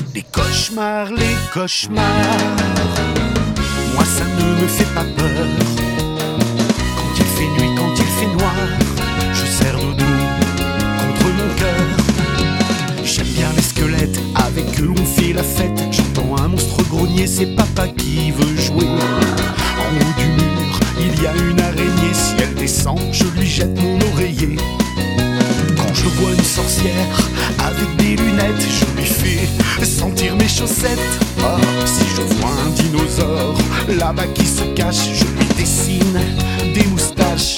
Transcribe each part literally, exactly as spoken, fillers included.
Les cauchemars, les cauchemars, moi ça ne me fait pas peur. Quand il fait nuit, quand il fait noir, je serre le dos contre mon cœur. J'aime bien les squelettes, avec eux on fait la fête. J'entends un monstre grogner, c'est papa qui veut jouer. En haut du mur, il y a une araignée, si elle descend, je lui jette mon oreiller. Quand je vois une sorcière avec des lunettes, je lui fais sentir mes chaussettes. Oh, si je vois un dinosaure là-bas qui se cache, je lui dessine des moustaches.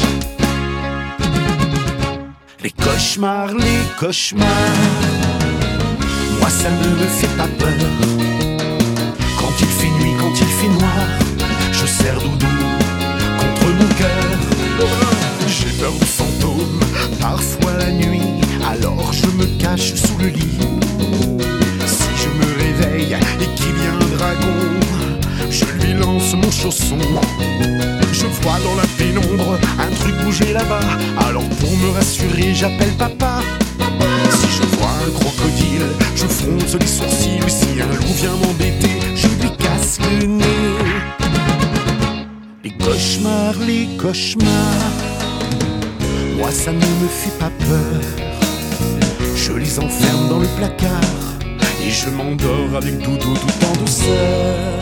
Les cauchemars, les cauchemars, moi ça ne me fait pas peur. Quand il fait nuit, quand il fait noir, je serre doudou contre mon cœur. J'ai peur de fantômes, parfois la nuit, alors je me cache sous le lit. Si je me réveille et qu'il y a un dragon, je lui lance mon chausson. Je vois dans la pénombre un truc bouger là-bas, alors pour me rassurer j'appelle papa. Si je vois un crocodile, je fronce les sourcils. Si un loup vient m'embêter, je lui casse le nez. Les cauchemars, les cauchemars, moi ça ne me fait pas peur. Je les enferme dans le placard et je m'endors avec doudou tout en douceur.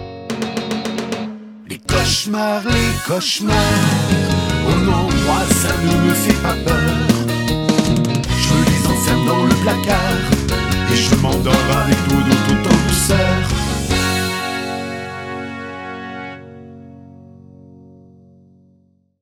Les cauchemars, les cauchemars, oh non, moi ça